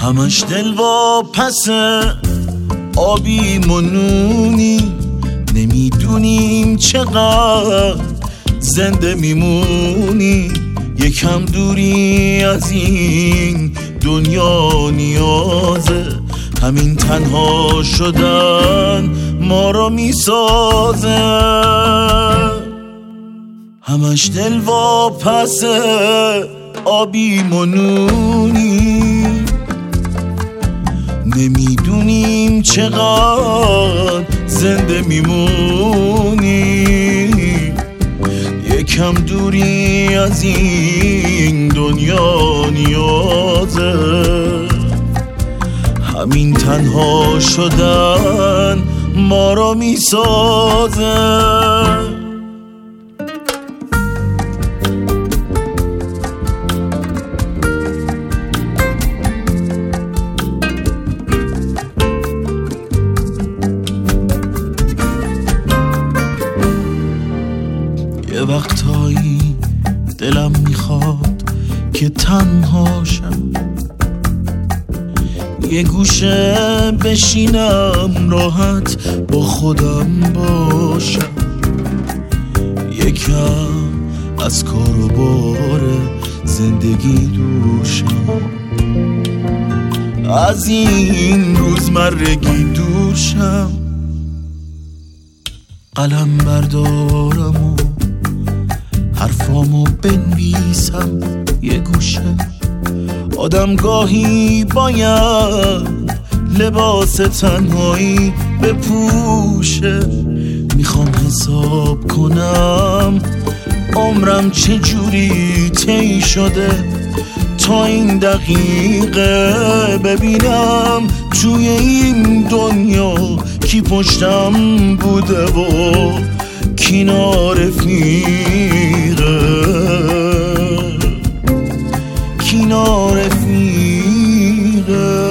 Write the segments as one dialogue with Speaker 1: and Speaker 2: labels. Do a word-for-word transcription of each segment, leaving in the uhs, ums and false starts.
Speaker 1: همش دل واپسه آبی منونی، نمیدونیم چقدر زنده میمونی. یکم دوری از این دنیا نیازه، همین تنها شدن ما را میسازه. همش دل واپسه آبی منونی، نمیدونیم چقدر زنده میمونی. یکم دوری از این دنیا نیازه، همین تنها شدن ما را میسازه. یه وقتایی دلم میخواد که تنها شم، یه گوشه بشینم راحت با خودم باشم. یکم از کار و بار زندگی دورشم، از این روزمرگی دورشم. قلم بردارم و حرفامو بنویسم یه گوشه. آدم گاهی باید لباس تنهایی بپوشه. میخوام حساب کنم عمرم چجوری طی شده تا این دقیقه ببینم توی این دنیا کی پشتم بوده و کی نارفیقه، کی نارفیقه.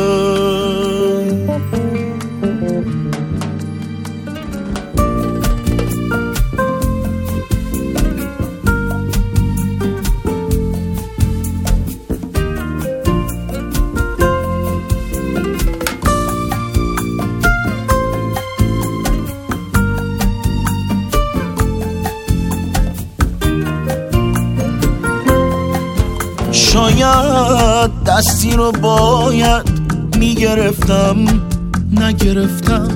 Speaker 1: شاید دستی رو باید میگرفتم نگرفتم،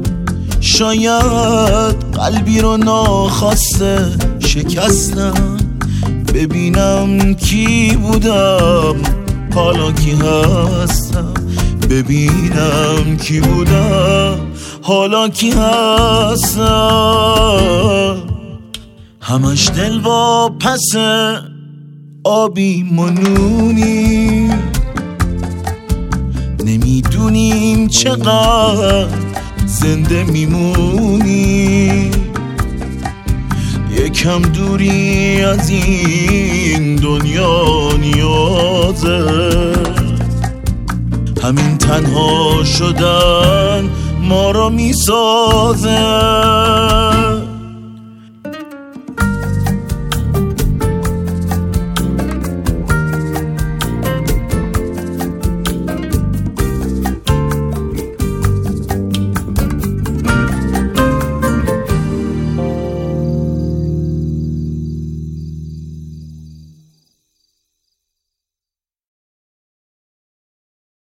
Speaker 1: شاید قلبی رو ناخواسته شکستم. ببینم کی بودم حالا کی هستم، ببینم کی بودم حالا کی هستم. همش دل واپسه آبی منونی، نمیدونیم چقدر زنده میمونی. یکم دوری از این دنیا نیازه، همین تنها شدن ما را میسازه.